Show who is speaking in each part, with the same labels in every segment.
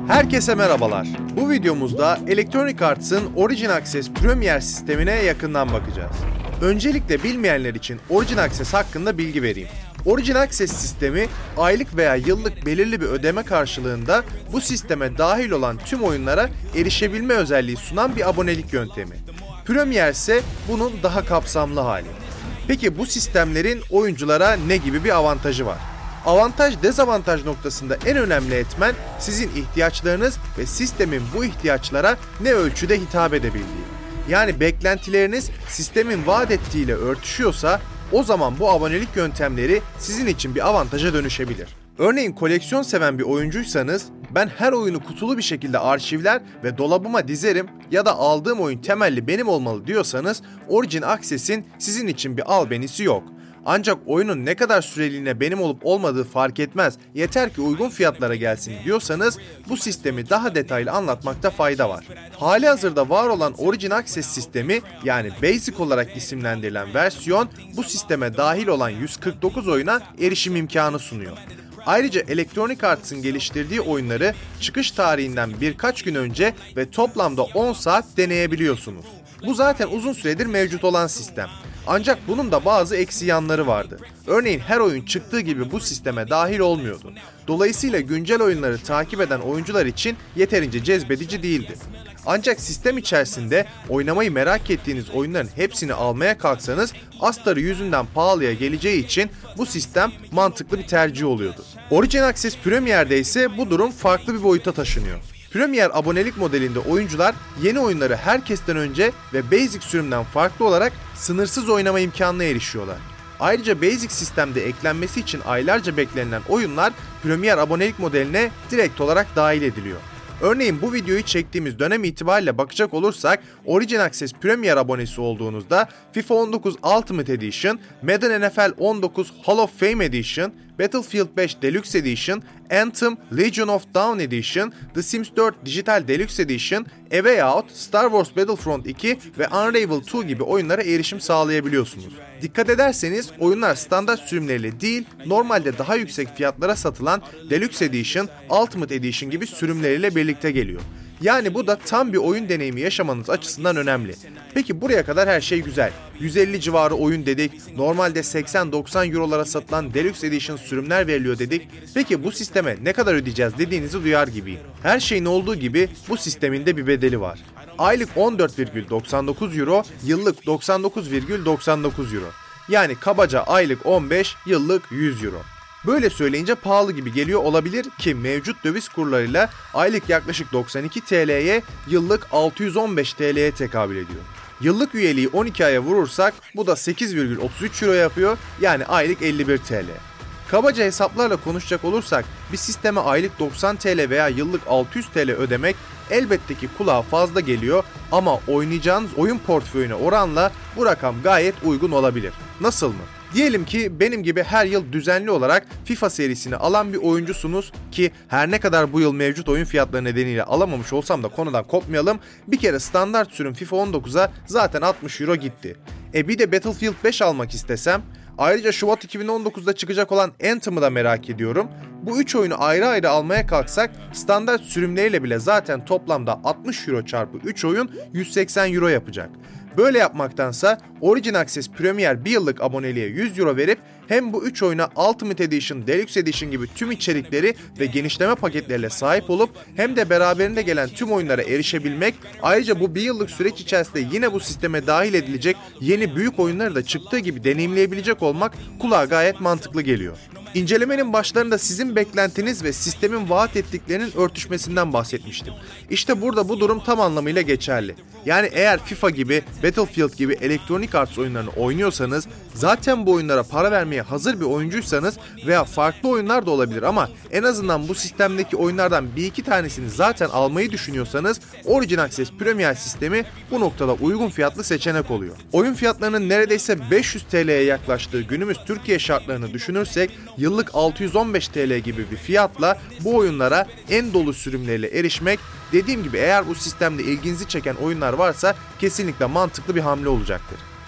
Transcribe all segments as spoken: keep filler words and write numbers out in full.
Speaker 1: Herkese merhabalar. Bu videomuzda Electronic Arts'ın Origin Access Premier sistemine yakından bakacağız. Öncelikle bilmeyenler için Origin Access hakkında bilgi vereyim. Origin Access sistemi aylık veya yıllık belirli bir ödeme karşılığında bu sisteme dahil olan tüm oyunlara erişebilme özelliği sunan bir abonelik yöntemi. Premier ise bunun daha kapsamlı hali. Peki bu sistemlerin oyunculara ne gibi bir avantajı var? Avantaj dezavantaj noktasında en önemli etmen sizin ihtiyaçlarınız ve sistemin bu ihtiyaçlara ne ölçüde hitap edebildiği. Yani beklentileriniz sistemin vaat ettiğiyle örtüşüyorsa o zaman bu abonelik yöntemleri sizin için bir avantaja dönüşebilir. Örneğin koleksiyon seven bir oyuncuysanız ben her oyunu kutulu bir şekilde arşivler ve dolabıma dizerim ya da aldığım oyun temelli benim olmalı diyorsanız Origin Access'in sizin için bir albenisi yok. Ancak oyunun ne kadar süreliğine benim olup olmadığı fark etmez, yeter ki uygun fiyatlara gelsin diyorsanız bu sistemi daha detaylı anlatmakta fayda var. Halihazırda var olan Origin Access sistemi yani Basic olarak isimlendirilen versiyon bu sisteme dahil olan yüz kırk dokuz oyuna erişim imkanı sunuyor. Ayrıca Electronic Arts'ın geliştirdiği oyunları çıkış tarihinden birkaç gün önce ve toplamda on saat deneyebiliyorsunuz. Bu zaten uzun süredir mevcut olan sistem. Ancak bunun da bazı eksi yanları vardı. Örneğin her oyun çıktığı gibi bu sisteme dahil olmuyordu. Dolayısıyla güncel oyunları takip eden oyuncular için yeterince cezbedici değildi. Ancak sistem içerisinde oynamayı merak ettiğiniz oyunların hepsini almaya kalksanız astarı yüzünden pahalıya geleceği için bu sistem mantıklı bir tercih oluyordu. Origin Access Premier'de ise bu durum farklı bir boyuta taşınıyor. Premier abonelik modelinde oyuncular yeni oyunları herkesten önce ve Basic sürümden farklı olarak sınırsız oynama imkanına erişiyorlar. Ayrıca Basic sistemde eklenmesi için aylarca beklenilen oyunlar Premier abonelik modeline direkt olarak dahil ediliyor. Örneğin bu videoyu çektiğimiz dönem itibariyle bakacak olursak Origin Access Premier abonesi olduğunuzda FIFA on dokuz Ultimate Edition, Madden N F L on dokuz Hall of Fame Edition, Battlefield beş Deluxe Edition, Anthem, Legion of Dawn Edition, The Sims dört Digital Deluxe Edition, A Way Out, Star Wars Battlefront iki ve Unravel iki gibi oyunlara erişim sağlayabiliyorsunuz. Dikkat ederseniz oyunlar standart sürümleriyle değil, normalde daha yüksek fiyatlara satılan Deluxe Edition, Ultimate Edition gibi sürümleriyle birlikte geliyor. Yani bu da tam bir oyun deneyimi yaşamanız açısından önemli. Peki buraya kadar her şey güzel. yüz elli civarı oyun dedik, normalde seksen doksan eurolara satılan Deluxe Edition sürümler veriliyor dedik. Peki bu sisteme ne kadar ödeyeceğiz dediğinizi duyar gibiyim. Her şeyin olduğu gibi bu sistemin de bir bedeli var. Aylık on dört virgül doksan dokuz euro, yıllık doksan dokuz virgül doksan dokuz euro. Yani kabaca aylık on beş, yıllık yüz euro. Böyle söyleyince pahalı gibi geliyor olabilir ki mevcut döviz kurlarıyla aylık yaklaşık doksan iki TL'ye, yıllık altı yüz on beş TL'ye tekabül ediyor. Yıllık üyeliği on iki aya vurursak bu da sekiz virgül otuz üç euro yapıyor, yani aylık elli bir TL. Kabaca hesaplarla konuşacak olursak bir sisteme aylık doksan TL veya yıllık altı yüz TL ödemek elbette ki kulağa fazla geliyor ama oynayacağınız oyun portföyüne oranla bu rakam gayet uygun olabilir. Nasıl mı? Diyelim ki benim gibi her yıl düzenli olarak FIFA serisini alan bir oyuncusunuz ki her ne kadar bu yıl mevcut oyun fiyatları nedeniyle alamamış olsam da konudan kopmayalım. Bir kere standart sürüm FIFA on dokuza zaten altmış euro gitti. E bir de Battlefield beş almak istesem, ayrıca Şubat iki bin on dokuzda çıkacak olan Anthem'ı da merak ediyorum. Bu üç oyunu ayrı ayrı almaya kalksak standart sürümleriyle bile zaten toplamda altmış euro çarpı üç oyun yüz seksen euro yapacak. Böyle yapmaktansa Origin Access Premier bir yıllık aboneliğe yüz euro verip hem bu üç oyuna Ultimate Edition, Deluxe Edition gibi tüm içerikleri ve genişleme paketleriyle sahip olup hem de beraberinde gelen tüm oyunlara erişebilmek, ayrıca bu bir yıllık süreç içerisinde yine bu sisteme dahil edilecek yeni büyük oyunları da çıktığı gibi deneyimleyebilecek olmak kulağa gayet mantıklı geliyor. İncelemenin başlarında sizin beklentiniz ve sistemin vaat ettiklerinin örtüşmesinden bahsetmiştim. İşte burada bu durum tam anlamıyla geçerli. Yani eğer FIFA gibi, Battlefield gibi Electronic Arts oyunlarını oynuyorsanız, zaten bu oyunlara para vermeye hazır bir oyuncuysanız veya farklı oyunlar da olabilir ama en azından bu sistemdeki oyunlardan bir iki tanesini zaten almayı düşünüyorsanız Origin Access Premier sistemi bu noktada uygun fiyatlı seçenek oluyor. Oyun fiyatlarının neredeyse beş yüz TL'ye yaklaştığı günümüz Türkiye şartlarını düşünürsek yıllık altı yüz on beş TL gibi bir fiyatla bu oyunlara en dolu sürümleriyle erişmek, dediğim gibi eğer bu sistemde ilginizi çeken oyunlar varsa kesinlikle mantıklı bir hamle olacaktır.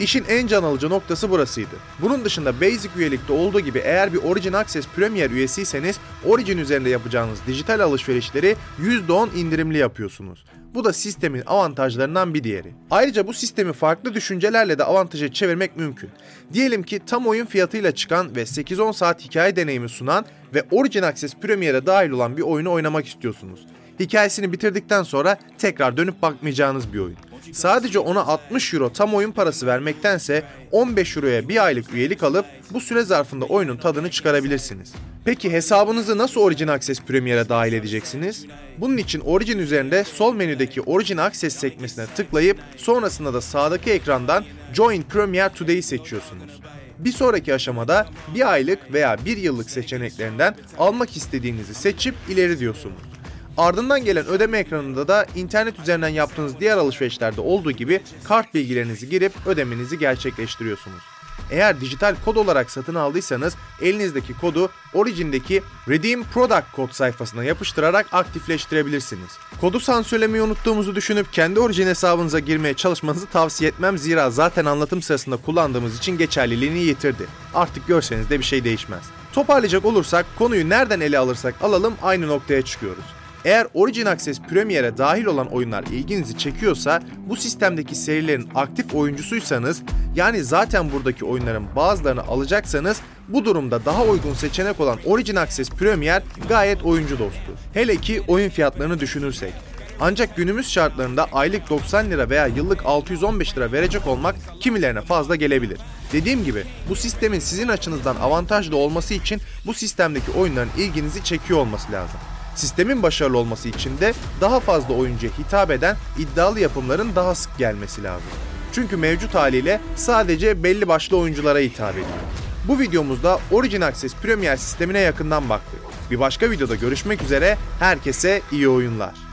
Speaker 1: İşin en can alıcı noktası burasıydı. Bunun dışında Basic üyelikte olduğu gibi eğer bir Origin Access Premier üyesiyseniz Origin üzerinde yapacağınız dijital alışverişleri yüzde on indirimli yapıyorsunuz. Bu da sistemin avantajlarından bir diğeri. Ayrıca bu sistemi farklı düşüncelerle de avantaja çevirmek mümkün. Diyelim ki tam oyun fiyatıyla çıkan ve sekiz on saat hikaye deneyimi sunan ve Origin Access Premier'e dahil olan bir oyunu oynamak istiyorsunuz. Hikayesini bitirdikten sonra tekrar dönüp bakmayacağınız bir oyun. Sadece ona altmış euro tam oyun parası vermektense on beş euroya bir aylık üyelik alıp bu süre zarfında oyunun tadını çıkarabilirsiniz. Peki hesabınızı nasıl Origin Access Premier'e dahil edeceksiniz? Bunun için Origin üzerinde sol menüdeki Origin Access sekmesine tıklayıp sonrasında da sağdaki ekrandan Join Premier Today'i seçiyorsunuz. Bir sonraki aşamada bir aylık veya bir yıllık seçeneklerinden almak istediğinizi seçip ileri diyorsunuz. Ardından gelen ödeme ekranında da internet üzerinden yaptığınız diğer alışverişlerde olduğu gibi kart bilgilerinizi girip ödemenizi gerçekleştiriyorsunuz. Eğer dijital kod olarak satın aldıysanız elinizdeki kodu Origin'deki Redeem Product kod sayfasına yapıştırarak aktifleştirebilirsiniz. Kodu sansürlemeyi unuttuğumuzu düşünüp kendi Origin hesabınıza girmeye çalışmanızı tavsiye etmem, zira zaten anlatım sırasında kullandığımız için geçerliliğini yitirdi. Artık görseniz de bir şey değişmez. Toparlayacak olursak konuyu nereden ele alırsak alalım aynı noktaya çıkıyoruz. Eğer Origin Access Premier'e dahil olan oyunlar ilginizi çekiyorsa, bu sistemdeki serilerin aktif oyuncusuysanız, yani zaten buradaki oyunların bazılarını alacaksanız, bu durumda daha uygun seçenek olan Origin Access Premier gayet oyuncu dostu. Hele ki oyun fiyatlarını düşünürsek. Ancak günümüz şartlarında aylık doksan lira veya yıllık altı yüz on beş lira verecek olmak kimilerine fazla gelebilir. Dediğim gibi bu sistemin sizin açınızdan avantajlı olması için bu sistemdeki oyunların ilginizi çekiyor olması lazım. Sistemin başarılı olması için de daha fazla oyuncuya hitap eden iddialı yapımların daha sık gelmesi lazım. Çünkü mevcut haliyle sadece belli başlı oyunculara hitap ediyor. Bu videomuzda Origin Access Premier sistemine yakından baktık. Bir başka videoda görüşmek üzere, herkese iyi oyunlar.